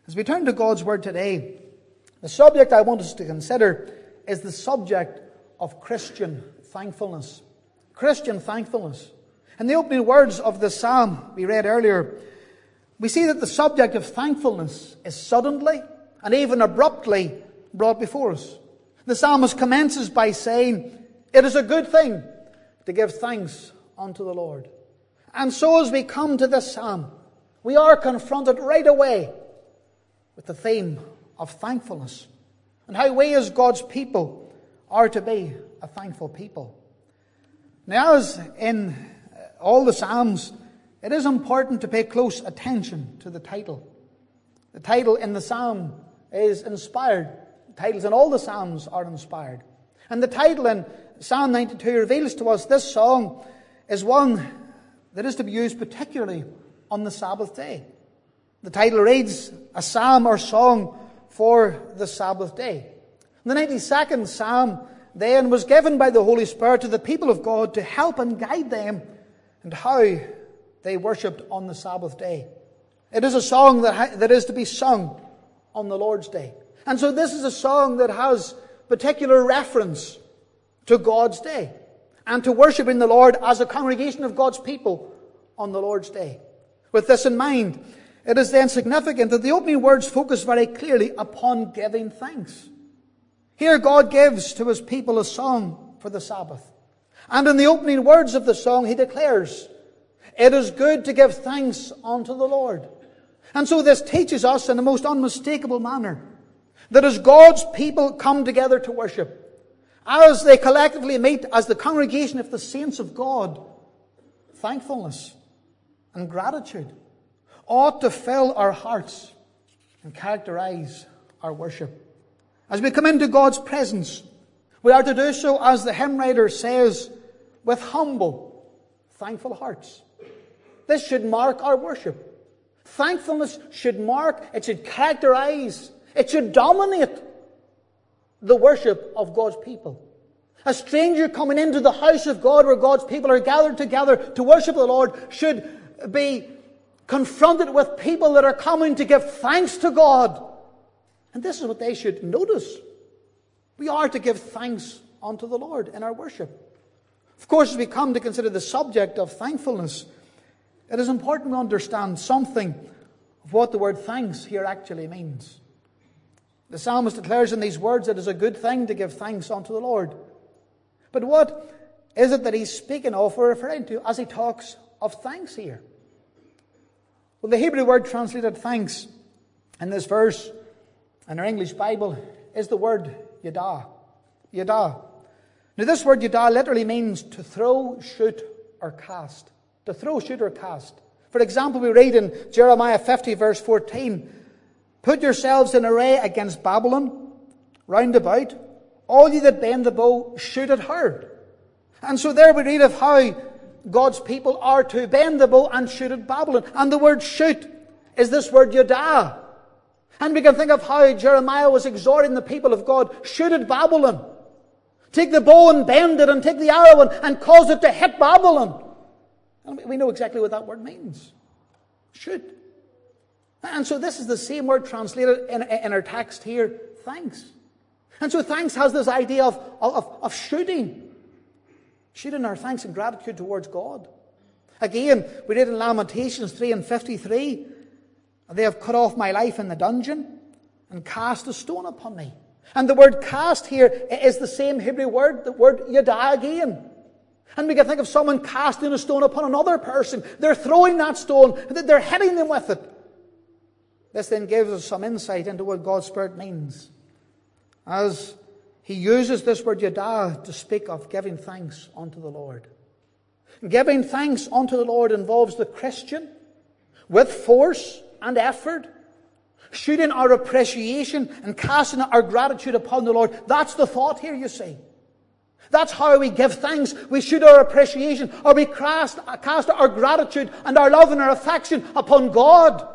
As we turn to God's Word today, the subject I want us to consider is the subject of Christian thankfulness. Christian thankfulness. In the opening words of the psalm we read earlier, we see that the subject of thankfulness is suddenly and even abruptly brought before us. The psalmist commences by saying, "It is a good thing to give thanks unto the Lord." And so as we come to this psalm, we are confronted right away with the theme of thankfulness and how we as God's people are to be a thankful people. Now, as in all the psalms, it is important to pay close attention to the title. The title in the psalm is inspired. The titles in all the psalms are inspired. And the title in Psalm 92 reveals to us this song is one that is to be used particularly on the Sabbath day. The title reads, "A Psalm or Song for the Sabbath Day." The 92nd Psalm then was given by the Holy Spirit to the people of God to help and guide them and how they worshipped on the Sabbath day. It is a song that is to be sung on the Lord's day. And so this is a song that has particular reference to God's day and to worshiping the Lord as a congregation of God's people on the Lord's day. With this in mind, it is then significant that the opening words focus very clearly upon giving thanks. Here God gives to His people a song for the Sabbath. And in the opening words of the song, He declares, "It is good to give thanks unto the Lord." And so this teaches us in the most unmistakable manner that as God's people come together to worship, as they collectively meet as the congregation of the saints of God, thankfulness and gratitude ought to fill our hearts and characterize our worship. As we come into God's presence, we are to do so, as the hymn writer says, with humble, thankful hearts. This should mark our worship. Thankfulness should mark, it should characterize, it should dominate the worship of God's people. A stranger coming into the house of God where God's people are gathered together to worship the Lord should be confronted with people that are coming to give thanks to God. And this is what they should notice. We are to give thanks unto the Lord in our worship. Of course, as we come to consider the subject of thankfulness, it is important to understand something of what the word thanks here actually means. The psalmist declares in these words, "It is a good thing to give thanks unto the Lord." But what is it that he's speaking of or referring to as he talks of thanks here? Well, the Hebrew word translated thanks in this verse in our English Bible is the word yadah. Yadah. Now this word yadah literally means to throw, shoot, or cast. To throw, shoot, or cast. For example, we read in Jeremiah 50 verse 14, "Put yourselves in array against Babylon, round about. All ye that bend the bow, shoot at her." And so there we read of how God's people are to bend the bow and shoot at Babylon. And the word shoot is this word yadah. And we can think of how Jeremiah was exhorting the people of God, shoot at Babylon. Take the bow and bend it, and take the arrow and cause it to hit Babylon. And we know exactly what that word means. Shoot. And so this is the same word translated in our text here, thanks. And so thanks has this idea of shooting. Shooting our thanks and gratitude towards God. Again, we read in Lamentations 3 and 53, "They have cut off my life in the dungeon and cast a stone upon me." And the word cast here is the same Hebrew word, the word yadah again. And we can think of someone casting a stone upon another person. They're throwing that stone, they're hitting them with it. This then gives us some insight into what God's Spirit means, as He uses this word yadah to speak of giving thanks unto the Lord. Giving thanks unto the Lord involves the Christian, with force and effort, shooting our appreciation and casting our gratitude upon the Lord. That's the thought here, you see. That's how we give thanks. We shoot our appreciation, or we cast our gratitude and our love and our affection upon God.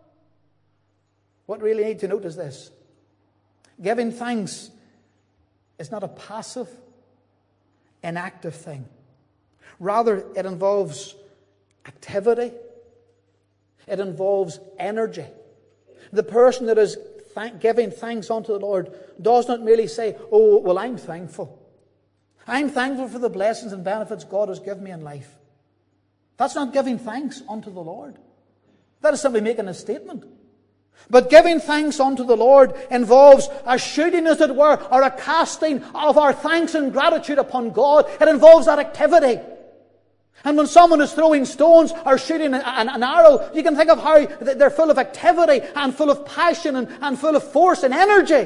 What we really need to note is this. Giving thanks is not a passive, inactive thing. Rather, it involves activity. It involves energy. The person that is giving thanks unto the Lord does not merely say, oh, well, I'm thankful. I'm thankful for the blessings and benefits God has given me in life. That's not giving thanks unto the Lord. That is simply making a statement. But giving thanks unto the Lord involves a shooting, as it were, or a casting of our thanks and gratitude upon God. It involves that activity. And when someone is throwing stones or shooting an arrow, you can think of how they're full of activity and full of passion and full of force and energy.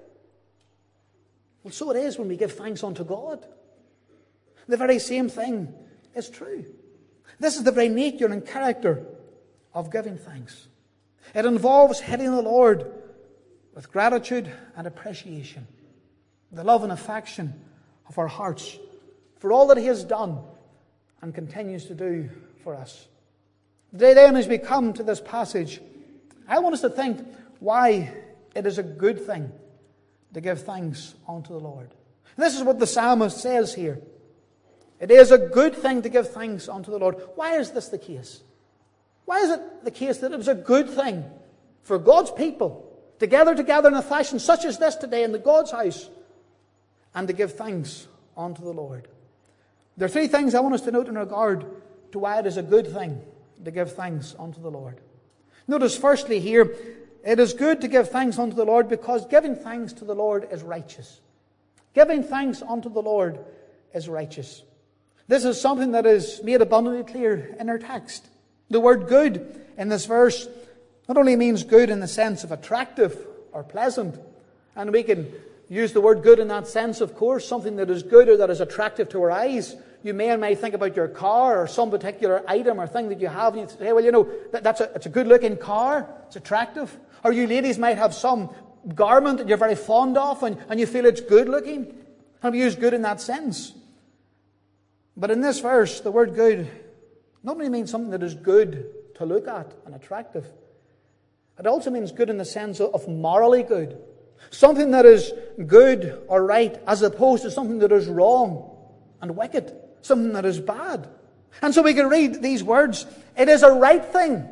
Well, so it is when we give thanks unto God. The very same thing is true. This is the very nature and character of giving thanks. It involves hitting the Lord with gratitude and appreciation, the love and affection of our hearts for all that He has done and continues to do for us. Today then, as we come to this passage, I want us to think why it is a good thing to give thanks unto the Lord. And this is what the psalmist says here. It is a good thing to give thanks unto the Lord. Why is this the case? Why is it the case that it was a good thing for God's people to gather together in a fashion such as this today in the God's house and to give thanks unto the Lord? There are three things I want us to note in regard to why it is a good thing to give thanks unto the Lord. Notice firstly here, it is good to give thanks unto the Lord because giving thanks to the Lord is righteous. Giving thanks unto the Lord is righteous. This is something that is made abundantly clear in our text. The word good in this verse not only means good in the sense of attractive or pleasant, and we can use the word good in that sense, of course, something that is good or that is attractive to our eyes. You may or may think about your car or some particular item or thing that you have, and you say, well, you know, it's a good-looking car, it's attractive. Or you ladies might have some garment that you're very fond of, and you feel it's good-looking. And we use good in that sense. But in this verse, the word good not only means something that is good to look at and attractive, it also means good in the sense of morally good. Something that is good or right as opposed to something that is wrong and wicked. Something that is bad. And so we can read these words. It is a right thing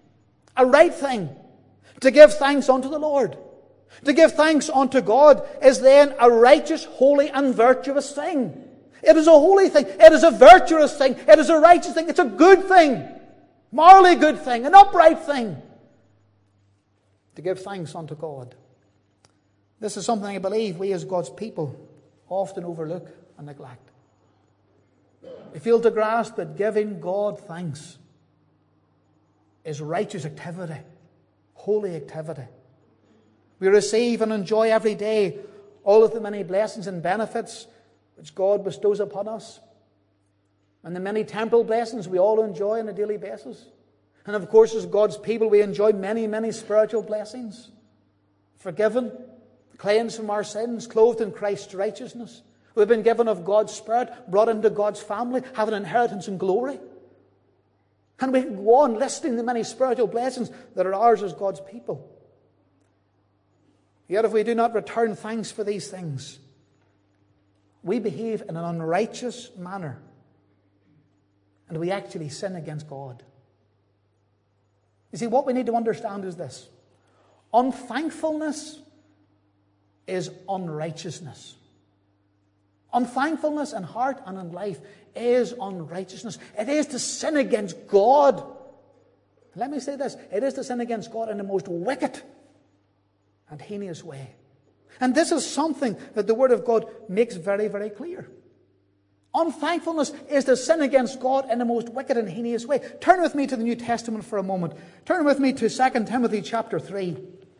to give thanks unto the Lord. To give thanks unto God is then a righteous, holy and virtuous thing. It is a holy thing. It is a virtuous thing. It is a righteous thing. It's a good thing. Morally good thing. An upright thing. To give thanks unto God. This is something I believe we as God's people often overlook and neglect. We fail to grasp that giving God thanks is righteous activity, holy activity. We receive and enjoy every day all of the many blessings and benefits which God bestows upon us, and the many temporal blessings we all enjoy on a daily basis. And of course, as God's people, we enjoy many, many spiritual blessings. Forgiven, cleansed from our sins, clothed in Christ's righteousness. We've been given of God's Spirit, brought into God's family, have an inheritance in glory. And we can go on listing the many spiritual blessings that are ours as God's people. Yet if we do not return thanks for these things, we behave in an unrighteous manner. And we actually sin against God. You see, what we need to understand is this. Unthankfulness is unrighteousness. Unthankfulness in heart and in life is unrighteousness. It is to sin against God. Let me say this. It is to sin against God in the most wicked and heinous way. And this is something that the Word of God makes very, very clear. Unthankfulness is to sin against God in the most wicked and heinous way. Turn with me to the New Testament for a moment. Turn with me to 2 Timothy chapter 3.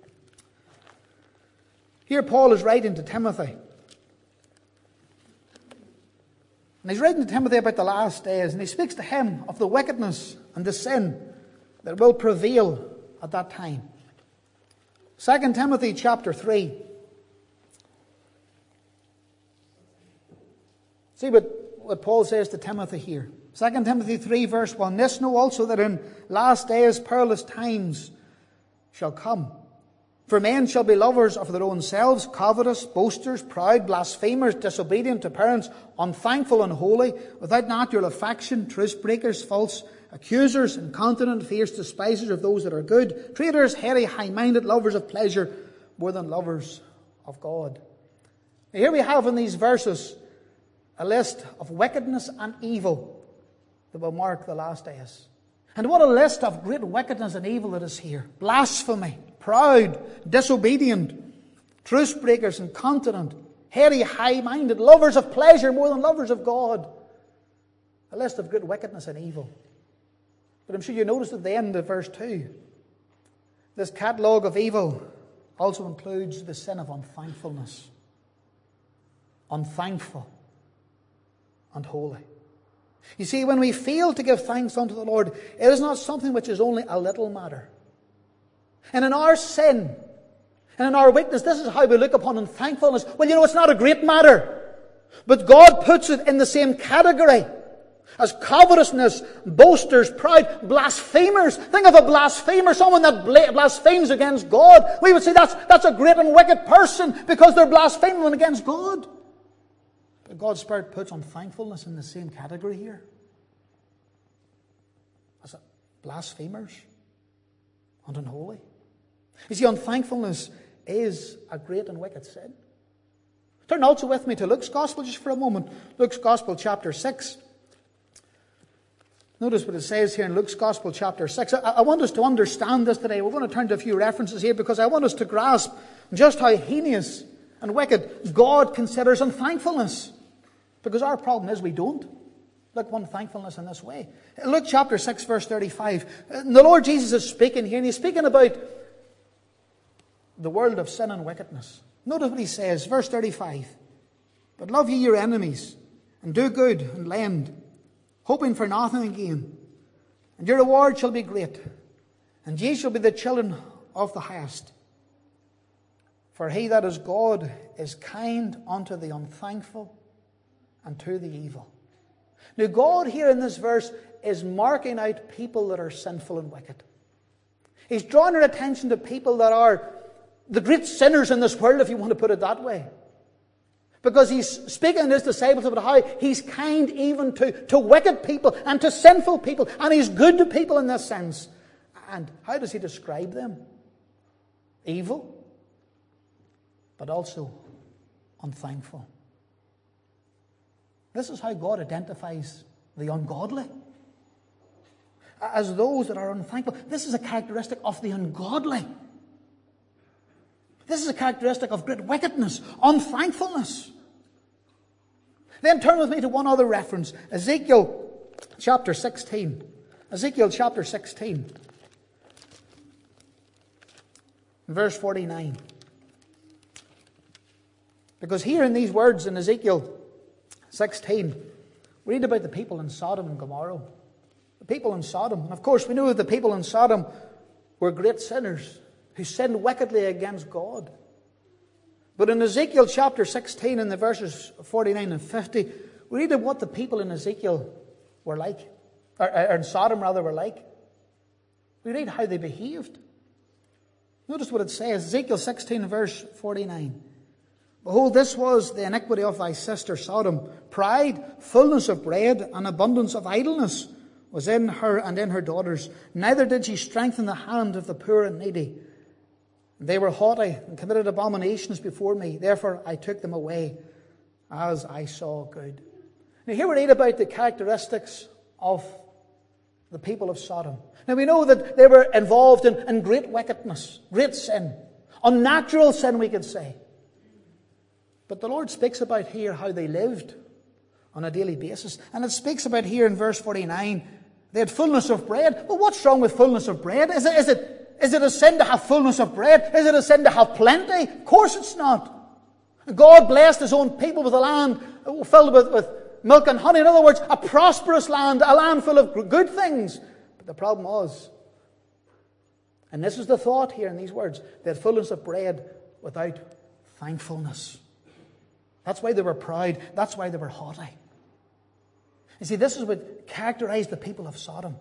Here Paul is writing to Timothy. And he's writing to Timothy about the last days, and he speaks to him of the wickedness and the sin that will prevail at that time. 2 Timothy chapter 3. See what Paul says to Timothy here. 2 Timothy 3 verse 1. This know also that in last days perilous times shall come. For men shall be lovers of their own selves, covetous, boasters, proud, blasphemers, disobedient to parents, unthankful, unholy, without natural affection, truce breakers, false accusers, incontinent, fierce, despisers of those that are good, traitors, hairy, high-minded, lovers of pleasure more than lovers of God. Now here we have in these verses a list of wickedness and evil that will mark the last days. And what a list of great wickedness and evil that is here. Blasphemy, proud, disobedient, truce breakers, incontinent, hairy, high-minded, lovers of pleasure more than lovers of God. A list of great wickedness and evil. But I'm sure you noticed at the end of verse 2, this catalogue of evil also includes the sin of unthankfulness. Unthankful and holy. You see, when we fail to give thanks unto the Lord, it is not something which is only a little matter. And in our sin, and in our weakness, this is how we look upon unthankfulness. Well, you know, it's not a great matter. But God puts it in the same category as covetousness, boasters, proud, blasphemers. Think of a blasphemer, someone that blasphemes against God. We would say that's a great and wicked person because they're blaspheming against God. But God's Spirit puts unthankfulness in the same category here. As blasphemers and unholy. You see, unthankfulness is a great and wicked sin. Turn also with me to Luke's Gospel just for a moment. Luke's Gospel chapter 6. Notice what it says here in Luke's Gospel chapter 6. I want us to understand this today. We're going to turn to a few references here because I want us to grasp just how heinous and wicked God considers unthankfulness. Because our problem is we don't look upon thankfulness in this way. Luke chapter 6 verse 35. The Lord Jesus is speaking here and He's speaking about the world of sin and wickedness. Notice what He says, verse 35. But love ye your enemies and do good and lend, hoping for nothing again. And your reward shall be great, and ye shall be the children of the highest. For He that is God is kind unto the unthankful and to the evil. Now God here in this verse is marking out people that are sinful and wicked. He's drawing our attention to people that are the great sinners in this world, if you want to put it that way. Because He's speaking to His disciples about how He's kind even to wicked people and to sinful people. And He's good to people in this sense. And how does He describe them? Evil, but also unthankful. This is how God identifies the ungodly. As those that are unthankful. This is a characteristic of the ungodly. This is a characteristic of great wickedness, unthankfulness. Then turn with me to one other reference. Ezekiel chapter 16. Ezekiel chapter 16. Verse 49. Because here in these words in Ezekiel 16, we read about the people in Sodom and Gomorrah. The people in Sodom. And of course we know that the people in Sodom were great sinners who sinned wickedly against God. But in Ezekiel chapter 16, in the verses 49 and 50, we read of what the people in Ezekiel were like, or in Sodom rather were like. We read how they behaved. Notice what it says, Ezekiel 16 verse 49. Behold, this was the iniquity of thy sister Sodom. Pride, fullness of bread, and abundance of idleness was in her and in her daughters. Neither did she strengthen the hand of the poor and needy. They were haughty and committed abominations before me. Therefore I took them away as I saw good. Now here we read about the characteristics of the people of Sodom. Now we know that they were involved in great wickedness, great sin, unnatural sin we could say. But the Lord speaks about here how they lived on a daily basis. And it speaks about here in verse 49, they had fullness of bread. Well, what's wrong with fullness of bread? Is it a sin to have fullness of bread? Is it a sin to have plenty? Of course it's not. God blessed His own people with a land filled with milk and honey. In other words, a prosperous land, a land full of good things. But the problem was, and this is the thought here in these words, they had fullness of bread without thankfulness. That's why they were proud. That's why they were haughty. You see, this is what characterized the people of Sodom.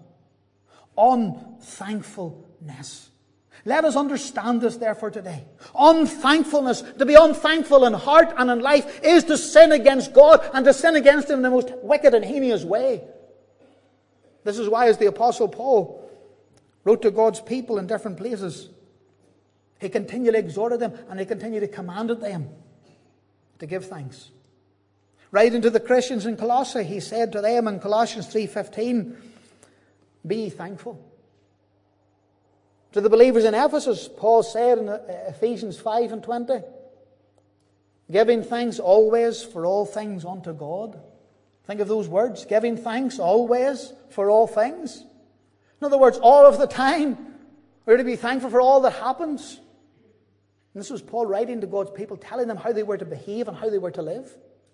Unthankfulness. Let us understand this therefore today. Unthankfulness, to be unthankful in heart and in life, is to sin against God and to sin against Him in the most wicked and heinous way. This is why, as the Apostle Paul wrote to God's people in different places, he continually exhorted them and he continually commanded them to give thanks. Writing to the Christians in Colossae, he said to them in Colossians 3:15, be ye thankful. To the believers in Ephesus, Paul said in Ephesians 5:20, giving thanks always for all things unto God. Think of those words, giving thanks always for all things. In other words, all of the time, we're to be thankful for all that happens. And this was Paul writing to God's people, telling them how they were to behave and how they were to live.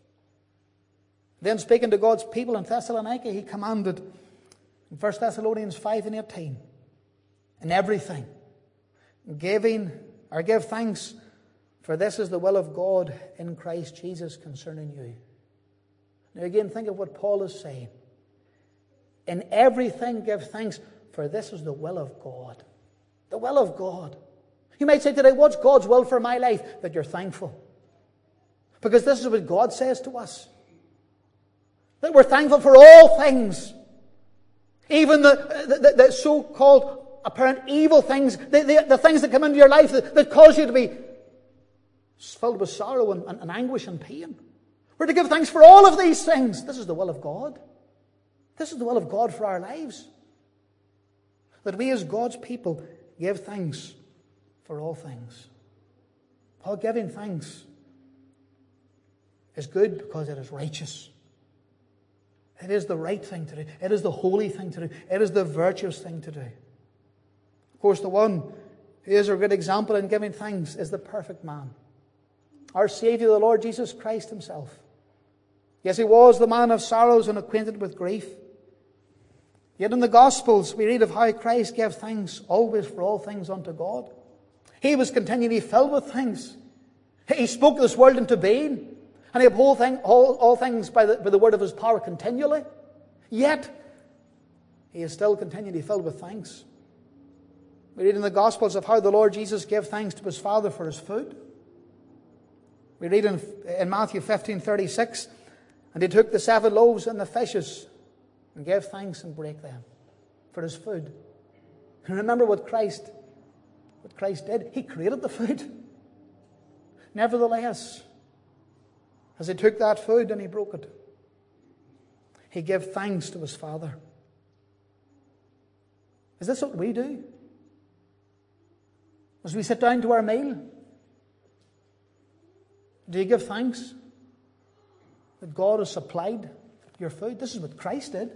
Then speaking to God's people in Thessalonica, he commanded in 1 Thessalonians 5:18, in everything, give thanks, for this is the will of God in Christ Jesus concerning you. Now again, think of what Paul is saying. In everything give thanks, for this is the will of God. The will of God. You might say today, what's God's will for my life? That you're thankful. Because this is what God says to us. That we're thankful for all things. Even the so-called apparent evil things, the things that come into your life that cause you to be filled with sorrow and anguish and pain. We're to give thanks for all of these things. This is the will of God. This is the will of God for our lives. That we as God's people give thanks for all things. Paul, giving thanks is good because it is righteous. It is the right thing to do. It is the holy thing to do. It is the virtuous thing to do. Of course, the one who is a good example in giving thanks is the perfect man. Our Saviour, the Lord Jesus Christ himself. Yes, he was the man of sorrows and acquainted with grief. Yet in the Gospels we read of how Christ gave thanks always for all things unto God. He was continually filled with thanks. He spoke this world into being. And he uphold all things by the word of his power continually. Yet, he is still continually filled with thanks. We read in the Gospels of how the Lord Jesus gave thanks to his Father for his food. We read in Matthew 15:36, and he took the 7 loaves and the fishes and gave thanks and brake them for his food. And remember what Christ did. He created the food. Nevertheless, as he took that food and he broke it, he gave thanks to his Father. Is this what we do? As we sit down to our meal, do you give thanks that God has supplied your food? This is what Christ did.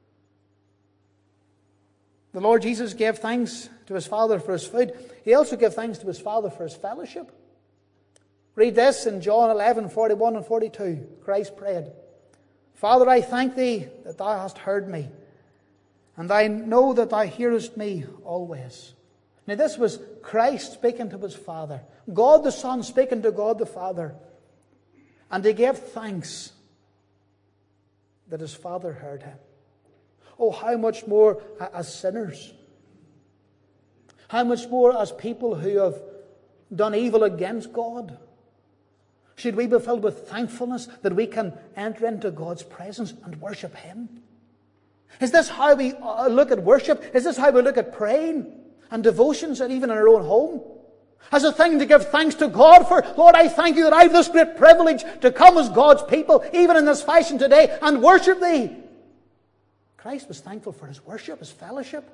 The Lord Jesus gave thanks to his Father for his food. He also gave thanks to his Father for his fellowship. Read this in John 11:41 and 42. Christ prayed, Father, I thank thee that thou hast heard me, and I know that thou hearest me always. Now this was Christ speaking to his Father. God the Son speaking to God the Father. And he gave thanks that his Father heard him. Oh, how much more as sinners. How much more as people who have done evil against God. Should we be filled with thankfulness that we can enter into God's presence and worship him? Is this how we look at worship? Is this how we look at praying and devotions, and even in our own home? As a thing to give thanks to God for. Lord, I thank you that I have this great privilege to come as God's people, even in this fashion today, and worship thee. Christ was thankful for his worship, his fellowship.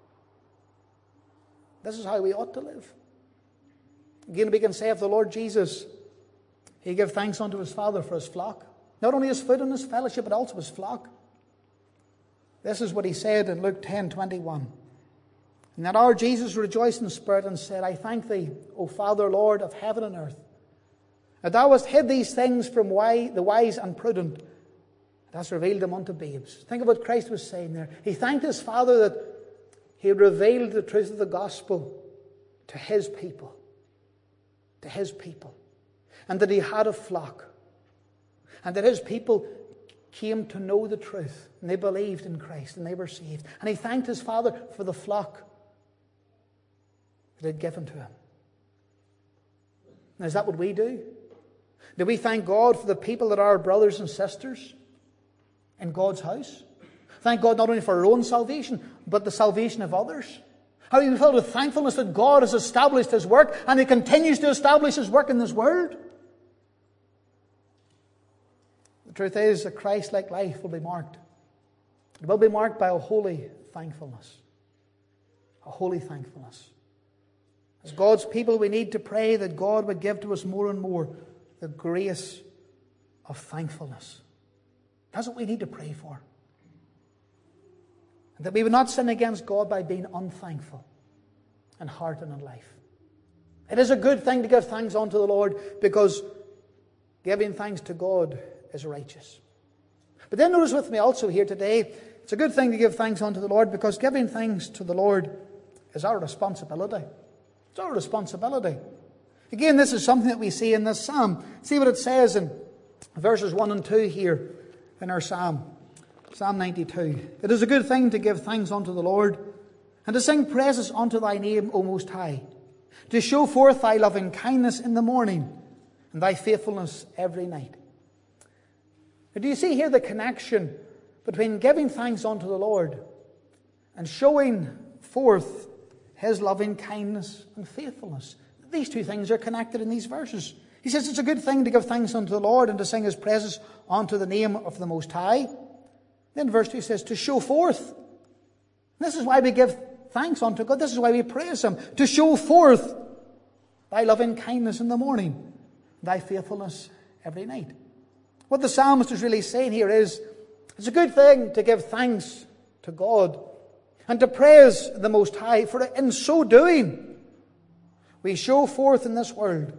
This is how we ought to live. Again, we can say of the Lord Jesus, he gave thanks unto his Father for his flock. Not only his food and his fellowship, but also his flock. This is what he said in Luke 10:21. And that our Jesus rejoiced in spirit and said, I thank thee, O Father, Lord of heaven and earth, that thou hast hid these things from the wise and prudent, and hast revealed them unto babes. Think of what Christ was saying there. He thanked his Father that he had revealed the truth of the gospel to his people. To his people. And that he had a flock. And that his people came to know the truth. And they believed in Christ and they were saved. And he thanked his Father for the flock that he had given to him. Now, is that what we do? Do we thank God for the people that are our brothers and sisters in God's house? Thank God not only for our own salvation, but the salvation of others. How are you filled with thankfulness that God has established His work and He continues to establish His work in this world? The truth is that Christ-like life will be marked. It will be marked by a holy thankfulness. A holy thankfulness. As God's people, we need to pray that God would give to us more and more the grace of thankfulness. That's what we need to pray for. And that we would not sin against God by being unthankful in heart and in life. It is a good thing to give thanks unto the Lord, because giving thanks to God is righteous. But then notice with me also here today, it's a good thing to give thanks unto the Lord, because giving thanks to the Lord is our responsibility. It's our responsibility. Again, this is something that we see in this psalm. See what it says in verses 1 and 2 here in our psalm. Psalm 92. It is a good thing to give thanks unto the Lord, and to sing praises unto thy name, O Most High, to show forth thy loving kindness in the morning, and thy faithfulness every night. Now, do you see here the connection between giving thanks unto the Lord and showing forth His loving kindness and faithfulness? These two things are connected in these verses. He says it's a good thing to give thanks unto the Lord and to sing His praises unto the name of the Most High. Then verse 2 says to show forth. This is why we give thanks unto God. This is why we praise Him. To show forth thy loving kindness in the morning, thy faithfulness every night. What the psalmist is really saying here is, it's a good thing to give thanks to God and to praise the Most High, for in so doing, we show forth in this world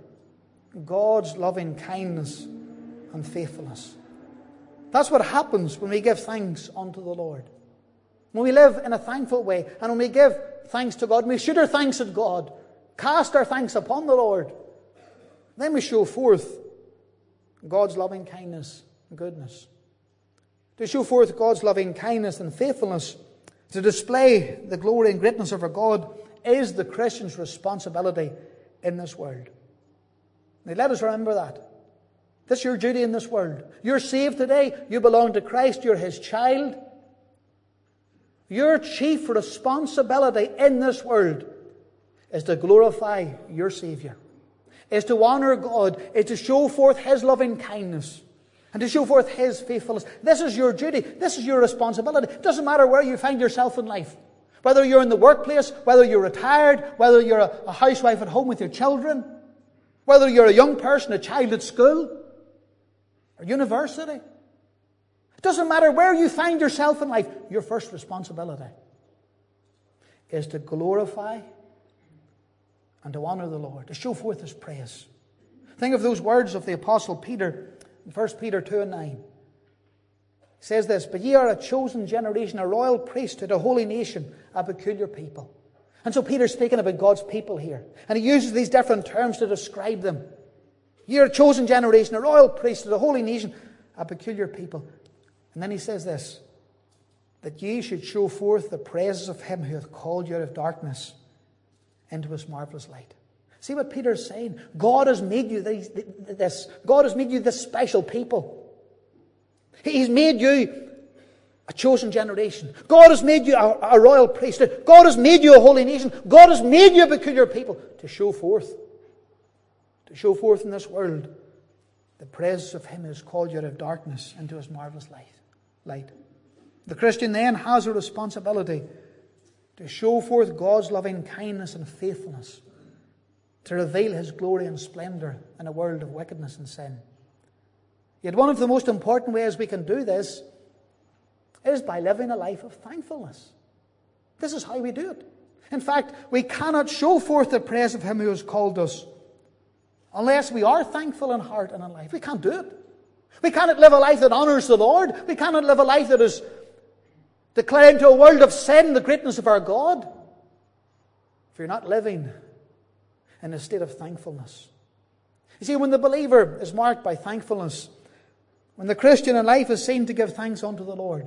God's loving kindness and faithfulness. That's what happens when we give thanks unto the Lord. When we live in a thankful way, and when we give thanks to God, we shoot our thanks at God, cast our thanks upon the Lord, then we show forth God's loving kindness and goodness. To show forth God's loving kindness and faithfulness, to display the glory and greatness of our God, is the Christian's responsibility in this world. Now let us remember that. This is your duty in this world. You're saved today. You belong to Christ. You're His child. Your chief responsibility in this world is to glorify your Savior, is to honor God, is to show forth His loving kindness, and to show forth His faithfulness. This is your duty. This is your responsibility. It doesn't matter where you find yourself in life. Whether you're in the workplace, whether you're retired, whether you're a housewife at home with your children, whether you're a young person, a child at school, or university. It doesn't matter where you find yourself in life. Your first responsibility is to glorify and to honor the Lord, to show forth His praise. Think of those words of the Apostle Peter in 1 Peter 2 and 9. He says this, but ye are a chosen generation, a royal priesthood, a holy nation, a peculiar people. And so Peter's speaking about God's people here. And he uses these different terms to describe them. Ye are a chosen generation, a royal priesthood, a holy nation, a peculiar people. And then he says this, that ye should show forth the praises of Him who hath called you out of darkness into His marvelous light. See what Peter's saying? God has made you this. God has made you this special people. He's made you a chosen generation. God has made you a royal priesthood. God has made you a holy nation. God has made you a peculiar people to show forth. To show forth in this world the praises of Him who has called you out of darkness into His marvelous light. The Christian then has a responsibility to show forth God's loving kindness and faithfulness, to reveal His glory and splendor in a world of wickedness and sin. Yet one of the most important ways we can do this is by living a life of thankfulness. This is how we do it. In fact, we cannot show forth the praise of Him who has called us unless we are thankful in heart and in life. We can't do it. We cannot live a life that honors the Lord. We cannot live a life that is declaring to a world of sin the greatness of our God if you're not living in a state of thankfulness. You see, when the believer is marked by thankfulness, when the Christian in life is seen to give thanks unto the Lord,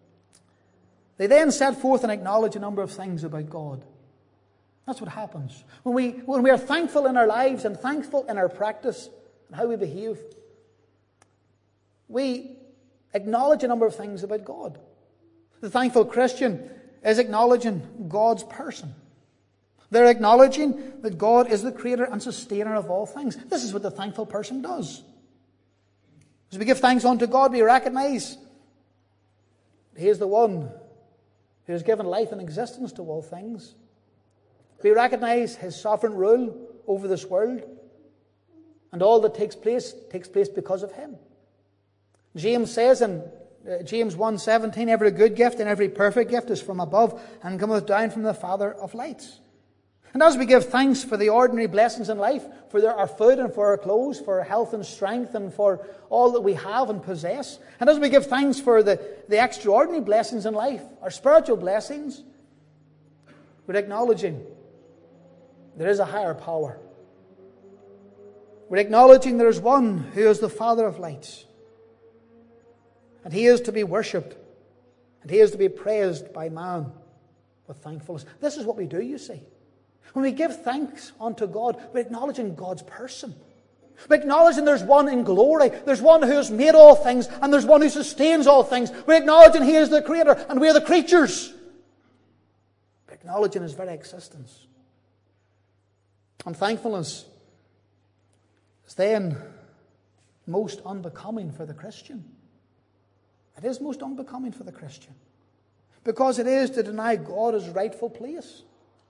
they then set forth and acknowledge a number of things about God. That's what happens. When we are thankful in our lives and thankful in our practice and how we behave, we acknowledge a number of things about God. The thankful Christian is acknowledging God's person. They're acknowledging that God is the creator and sustainer of all things. This is what the thankful person does. As we give thanks unto God, we recognize He is the one who has given life and existence to all things. We recognize His sovereign rule over this world, and all that takes place because of Him. James says in James 1:17, every good gift and every perfect gift is from above and cometh down from the Father of lights. And as we give thanks for the ordinary blessings in life, for our food and for our clothes, for our health and strength and for all that we have and possess, and as we give thanks for the extraordinary blessings in life, our spiritual blessings, we're acknowledging there is a higher power. We're acknowledging there is one who is the Father of lights. And He is to be worshipped. And He is to be praised by man with thankfulness. This is what we do, you see. When we give thanks unto God, we're acknowledging God's person. We're acknowledging there's one in glory. There's one who has made all things, and there's one who sustains all things. We're acknowledging He is the Creator, and we're the creatures. We're acknowledging His very existence. And thankfulness is then most unbecoming for the Christian. It is most unbecoming for the Christian, because it is to deny God His rightful place.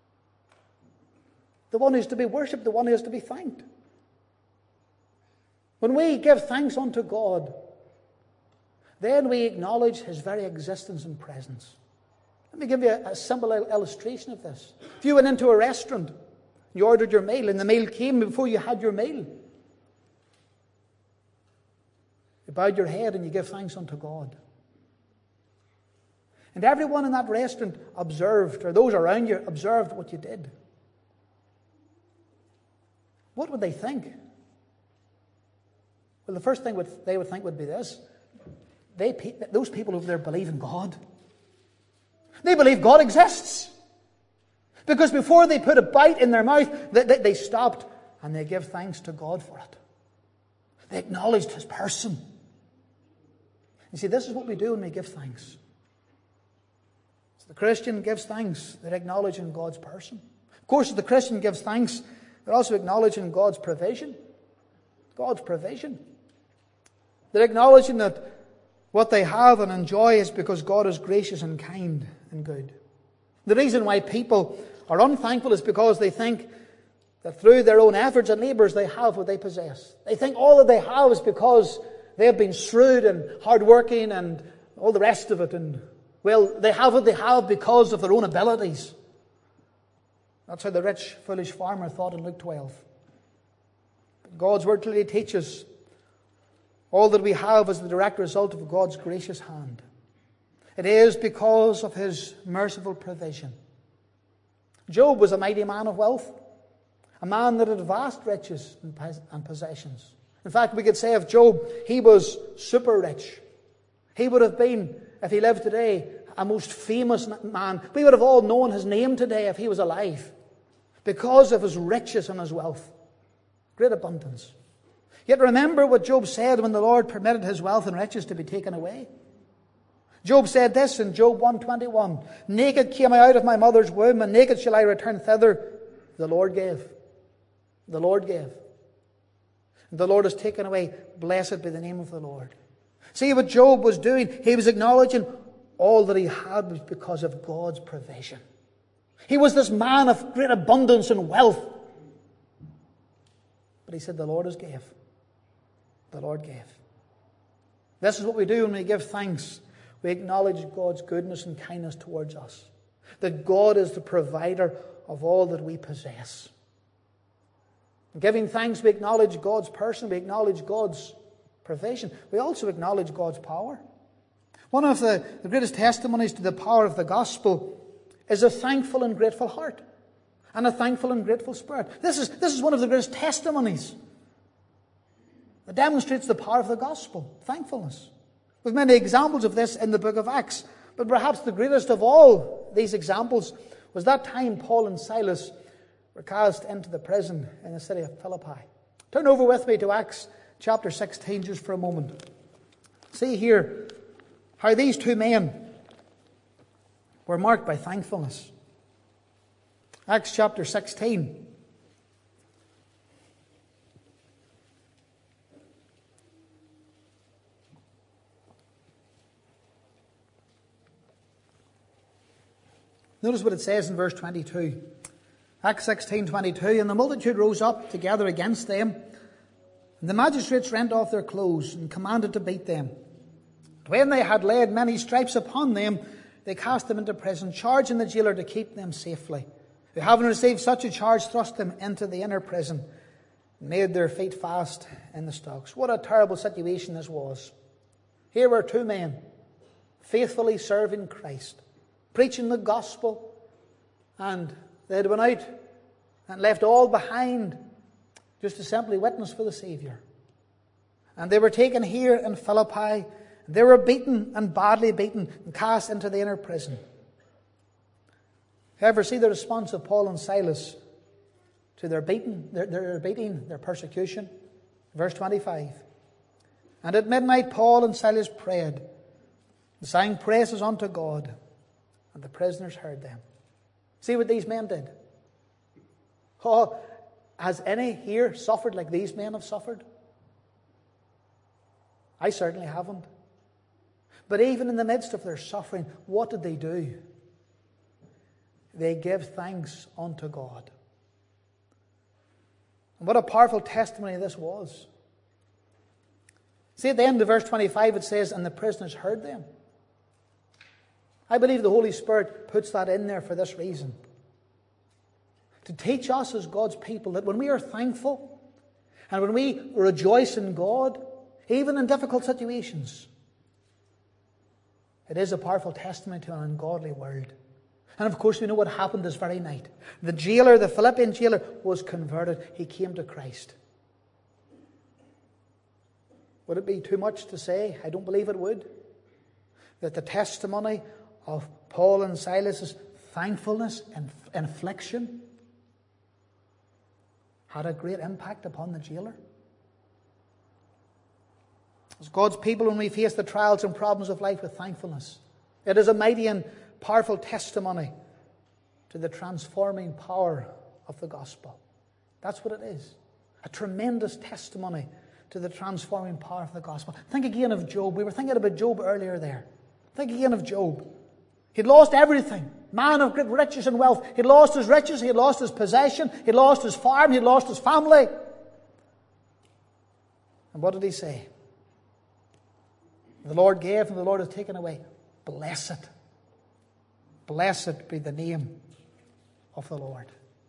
The one who is to be worshipped, the one who is to be thanked. When we give thanks unto God, then we acknowledge His very existence and presence. Let me give you a simple illustration of this. If you went into a restaurant, you ordered your meal, and the meal came before you had your meal, you bowed your head and you give thanks unto God. And everyone in that restaurant observed, or those around you observed what you did. What would they think? Well, the first thing they would think would be this. Those people over there believe in God. They believe God exists. Because before they put a bite in their mouth, they stopped and they give thanks to God for it. They acknowledged His person. You see, this is what we do when we give thanks. So the Christian gives thanks. They're acknowledging God's person. Of course, if the Christian gives thanks, they're also acknowledging God's provision. God's provision. They're acknowledging that what they have and enjoy is because God is gracious and kind and good. The reason why people are unthankful is because they think that through their own efforts and labours they have what they possess. They think all that they have is because they have been shrewd and hardworking and all the rest of it. And, well, they have what they have because of their own abilities. That's how the rich, foolish farmer thought in Luke 12. But God's Word clearly teaches all that we have is the direct result of God's gracious hand. It is because of His merciful provision. Job was a mighty man of wealth, a man that had vast riches and possessions. In fact, we could say of Job, he was super rich. He would have been, if he lived today, a most famous man. We would have all known his name today if he was alive, because of his riches and his wealth. Great abundance. Yet remember what Job said when the Lord permitted his wealth and riches to be taken away. Job said this in Job 1:21. Naked came I out of my mother's womb, and naked shall I return thither. The Lord gave. The Lord gave. The Lord has taken away. Blessed be the name of the Lord. See what Job was doing? He was acknowledging all that he had was because of God's provision. He was this man of great abundance and wealth. But he said, the Lord has gave. The Lord gave. This is what we do when we give thanks. We acknowledge God's goodness and kindness towards us. That God is the provider of all that we possess. In giving thanks, we acknowledge God's person. We acknowledge God's provision. We also acknowledge God's power. One of the greatest testimonies to the power of the gospel is a thankful and grateful heart. And a thankful and grateful spirit. This is one of the greatest testimonies that demonstrates the power of the gospel. Thankfulness. We've many examples of this in the book of Acts. But perhaps the greatest of all these examples was that time Paul and Silas were cast into the prison in the city of Philippi. Turn over with me to Acts chapter 16 just for a moment. See here how these two men were marked by thankfulness. Acts chapter 16. Notice what it says in verse 22. Acts 16:22. And the multitude rose up together against them, and the magistrates rent off their clothes and commanded to beat them. And when they had laid many stripes upon them, they cast them into prison, charging the jailer to keep them safely. Who, having received such a charge, thrust them into the inner prison, and made their feet fast in the stocks. What a terrible situation this was. Here were two men faithfully serving Christ, preaching the gospel, and they had went out and left all behind just to simply witness for the Saviour. And they were taken here in Philippi. They were beaten, and badly beaten, and cast into the inner prison. However, see the response of Paul and Silas to their beating, their persecution. Verse 25. And at midnight Paul and Silas prayed, and sang praises unto God, and the prisoners heard them. See what these men did? Oh, has any here suffered like these men have suffered? I certainly haven't. But even in the midst of their suffering, what did they do? They give thanks unto God. And what a powerful testimony this was. See, at the end of verse 25 it says, and the prisoners heard them. I believe the Holy Spirit puts that in there for this reason. To teach us as God's people that when we are thankful and when we rejoice in God, even in difficult situations, it is a powerful testimony to an ungodly world. And of course we know what happened this very night. The jailer, the Philippian jailer, was converted. He came to Christ. Would it be too much to say? I don't believe it would. That the testimony of Paul and Silas' thankfulness and affliction had a great impact upon the jailer. As God's people, when we face the trials and problems of life with thankfulness, it is a mighty and powerful testimony to the transforming power of the gospel. That's what it is. A tremendous testimony to the transforming power of the gospel. Think again of Job. We were thinking about Job earlier there. Think again of Job. He'd lost everything. Man of great riches and wealth. He'd lost his riches. He'd lost his possession. He'd lost his farm. He'd lost his family. And what did he say? The Lord gave and the Lord has taken away. Blessed. Blessed be the name of the Lord.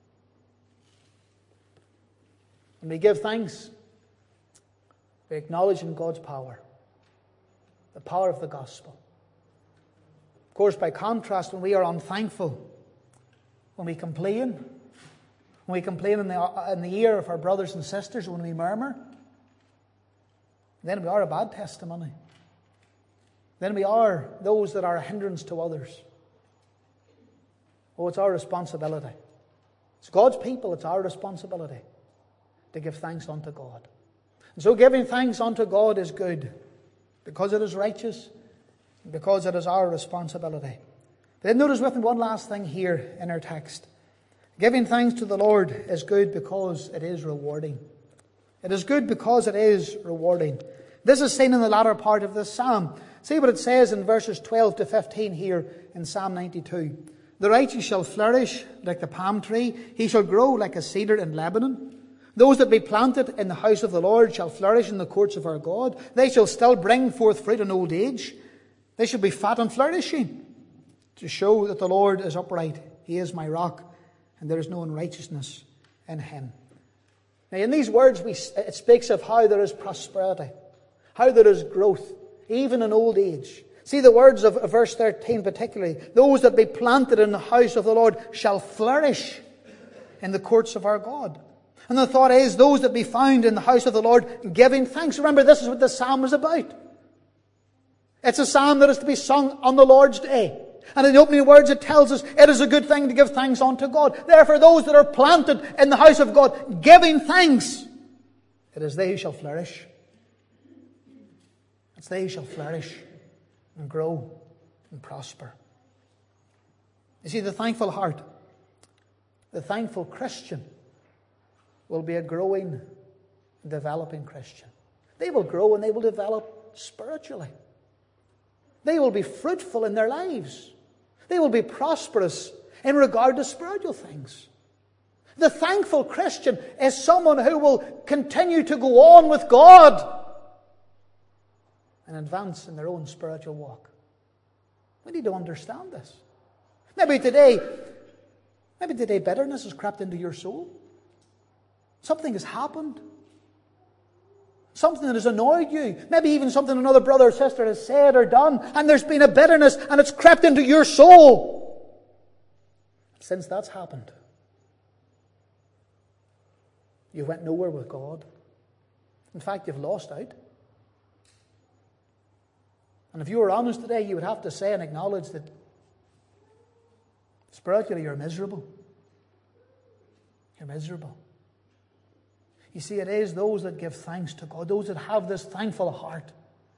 When we give thanks, we acknowledge in God's power, the power of the gospel. Of course, by contrast, when we are unthankful, when we complain in the ear of our brothers and sisters, when we murmur, then we are a bad testimony. Then we are those that are a hindrance to others. Oh, it's our responsibility. It's God's people, it's our responsibility to give thanks unto God. And so giving thanks unto God is good because it is righteous, because it is our responsibility. Then notice with me one last thing here in our text. Giving thanks to the Lord is good because it is rewarding. It is good because it is rewarding. This is seen in the latter part of this psalm. See what it says in verses 12 to 15 here in Psalm 92. The righteous shall flourish like the palm tree. He shall grow like a cedar in Lebanon. Those that be planted in the house of the Lord shall flourish in the courts of our God. They shall still bring forth fruit in old age. They shall be fat and flourishing, to show that the Lord is upright. He is my rock, and there is no unrighteousness in him. Now in these words, it speaks of how there is prosperity, how there is growth, even in old age. See the words of verse 13 particularly. Those that be planted in the house of the Lord shall flourish in the courts of our God. And the thought is, those that be found in the house of the Lord giving thanks. Remember, this is what the psalm is about. It's a psalm that is to be sung on the Lord's day. And in the opening words it tells us it is a good thing to give thanks unto God. Therefore those that are planted in the house of God giving thanks, it is they who shall flourish. It's they who shall flourish and grow and prosper. You see, the thankful heart, the thankful Christian, will be a growing, developing Christian. They will grow and they will develop spiritually. They will be fruitful in their lives. They will be prosperous in regard to spiritual things. The thankful Christian is someone who will continue to go on with God and advance in their own spiritual walk. We need to understand this. Maybe today bitterness has crept into your soul. Something has happened. Something that has annoyed you. Maybe even something another brother or sister has said or done, and there's been a bitterness and it's crept into your soul. Since that's happened, you went nowhere with God. In fact, you've lost out. And if you were honest today, you would have to say and acknowledge that spiritually you're miserable. You're miserable. You see, it is those that give thanks to God, those that have this thankful heart,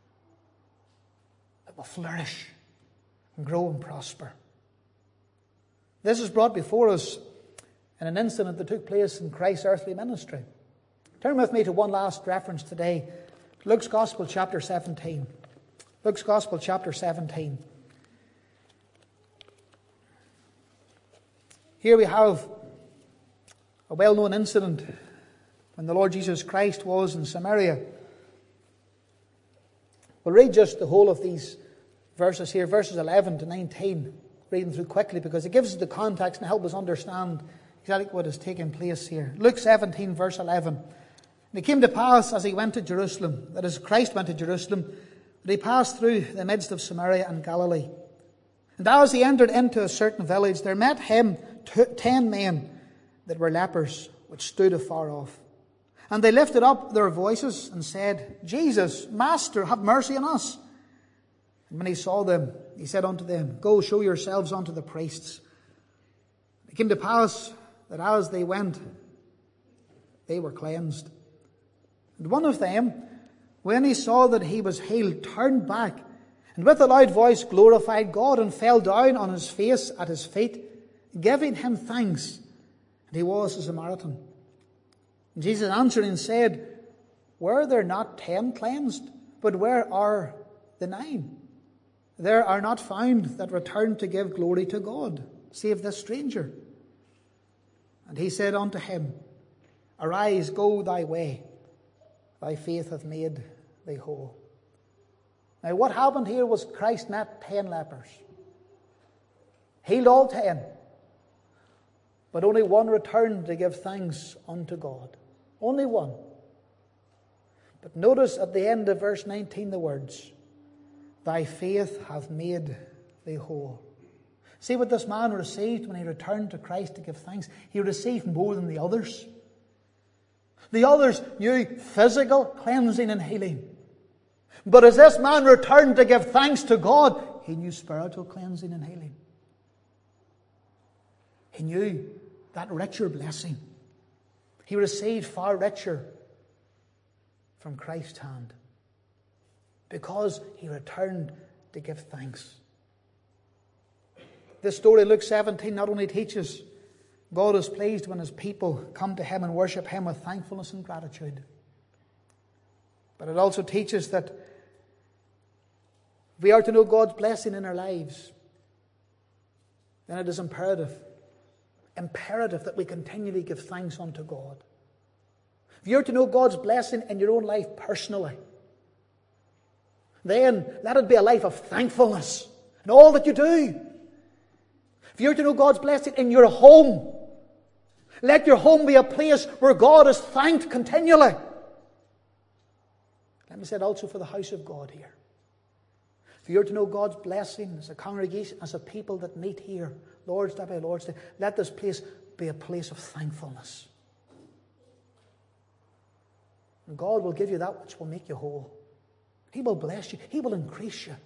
that will flourish and grow and prosper. This is brought before us in an incident that took place in Christ's earthly ministry. Turn with me to one last reference today, Luke's Gospel, chapter 17. Luke's Gospel, chapter 17. Here we have a well-known incident when the Lord Jesus Christ was in Samaria. We'll read just the whole of these verses here, verses 11 to 19. Read them through quickly because it gives us the context and helps us understand exactly what is taking place here. Luke 17, verse 11. And it came to pass as he went to Jerusalem, that as Christ went to Jerusalem, that he passed through the midst of Samaria and Galilee. And as he entered into a certain village, there met him 10 men that were lepers, which stood afar off. And they lifted up their voices and said, Jesus, Master, have mercy on us. And when he saw them, he said unto them, Go, show yourselves unto the priests. It came to pass that as they went, they were cleansed. And one of them, when he saw that he was healed, turned back, and with a loud voice glorified God, and fell down on his face at his feet, giving him thanks. And he was a Samaritan. And Jesus answering said, Were there not 10 cleansed? But where are the 9? There are not found that returned to give glory to God, save this stranger. And he said unto him, Arise, go thy way. Thy faith hath made thee whole. Now what happened here was Christ met 10 lepers. Healed all 10. But only one returned to give thanks unto God. Only one. But notice at the end of verse 19 the words, Thy faith hath made thee whole. See what this man received when he returned to Christ to give thanks? He received more than the others. The others knew physical cleansing and healing. But as this man returned to give thanks to God, he knew spiritual cleansing and healing. He knew that richer blessing. He received far richer from Christ's hand because he returned to give thanks. This story, Luke 17, not only teaches God is pleased when his people come to him and worship him with thankfulness and gratitude, but it also teaches that if we are to know God's blessing in our lives, then it is imperative that we continually give thanks unto God. If you're to know God's blessing in your own life personally, then let it be a life of thankfulness in all that you do. If you're to know God's blessing in your home, let your home be a place where God is thanked continually. Let me say it also for the house of God here. If you're to know God's blessing as a congregation, as a people that meet here, Lord's Day by Lord's Day, let this place be a place of thankfulness. And God will give you that which will make you whole. He will bless you. He will increase you.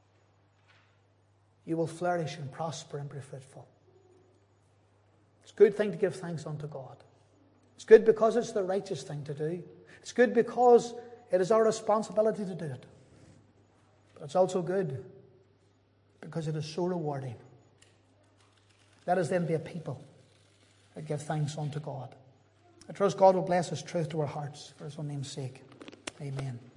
You will flourish and prosper and be fruitful. It's a good thing to give thanks unto God. It's good because it's the righteous thing to do. It's good because it is our responsibility to do it. But it's also good because it is so rewarding. Let us then be a people that give thanks unto God. I trust God will bless His truth to our hearts for His own name's sake. Amen.